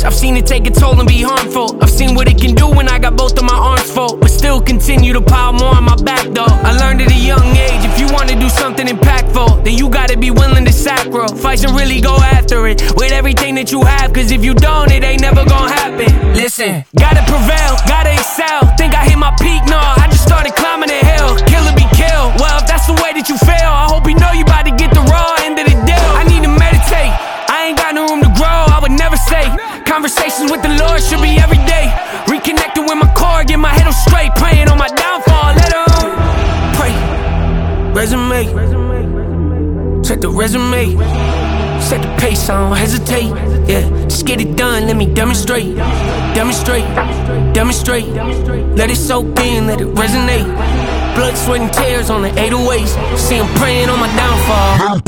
I've seen it take a toll and be harmful. I've seen what it can do when I got both of my arms full, but still continue to pile more on my back though. I learned at a young age, if you wanna do something impactful, then you gotta be willing to sacrifice and really go after it with everything that you have, cause if you don't, it ain't never gonna happen. Listen, gotta prevail, gotta excel. Think I hit my peak? No, I just started climbing the hill. Kill or be killed. Well, if that's the way that you feel, I hope you know you about to get the raw end of the deal. I need to meditate, I ain't got no room to grow, I would never say. Conversations with the Lord should be every day. Reconnecting with my core, get my head on straight. Praying on my downfall, let him pray. Resume, check the resume. Set the pace, I don't hesitate. Yeah, just get it done, let me demonstrate. Demonstrate, demonstrate. Let it soak in, let it resonate. Blood, sweat, and tears on the 808s. See him praying on my downfall.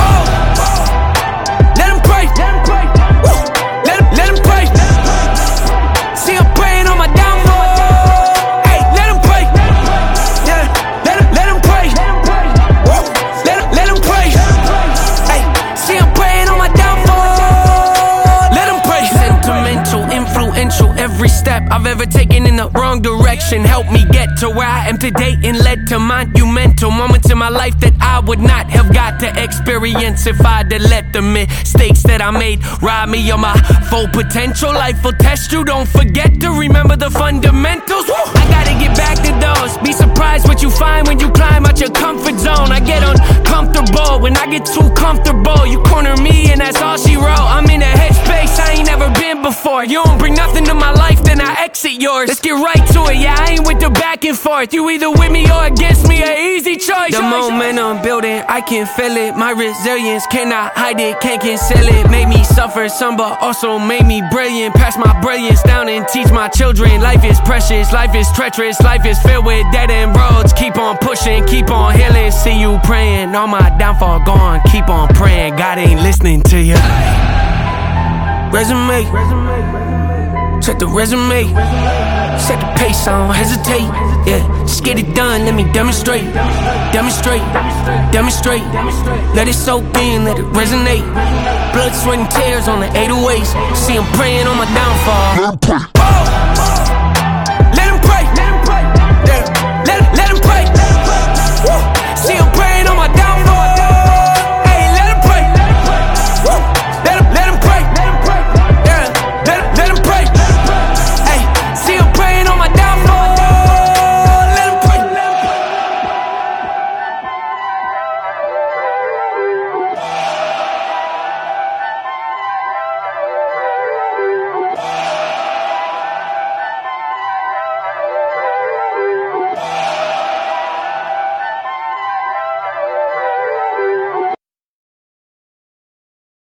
Let him pray. Let him pray. See him praying on my downfall. Hey, let him pray. Yeah, let him pray. Let him pray. Hey, see him praying on my downfall. Let him pray. Sentimental, influential. Every step I've ever taken in the wrong direction helped me get to where I am today and led to monumental moments in my life that I would not have got to experience if I'd have let the mistakes that I made rob me of my full potential. Life will test you, don't forget to remember the fundamentals. Woo! I gotta get back to those. Be surprised what you find when you climb out your comfort zone. I get uncomfortable when I get too comfortable. You corner me and that's all she wrote. I'm in a headspace I ain't never been before. You don't bring nothing to my life, then I exit yours. Let's get right to it, yeah, I ain't with the back and forth. You either with me or against me, an easy choice. The momentum building, I can feel it. My resilience, cannot hide it, can't conceal it. Made me suffer some, but also made me brilliant. Pass my brilliance down and teach my children. Life is precious, life is treacherous, life is filled with dead end roads. Keep on pushing, keep on healing. See you praying, on my downfall gone. Keep on praying, God ain't listening to you. Resume, check the resume. Set the pace, I don't hesitate. Yeah, just get it done, let me demonstrate. Demonstrate, demonstrate. Let it soak in, let it resonate. Blood, sweat, and tears on the 808s. See him praying on my downfall.